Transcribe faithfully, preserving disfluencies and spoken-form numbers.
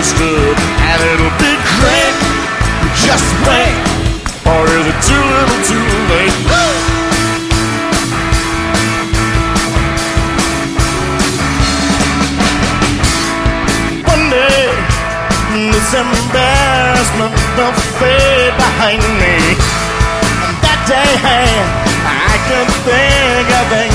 misunderstood, and it'll be great. Just wait, or is it too little, too late? Woo! One day, this embarrassment will fade behind me. And that day, I can think of things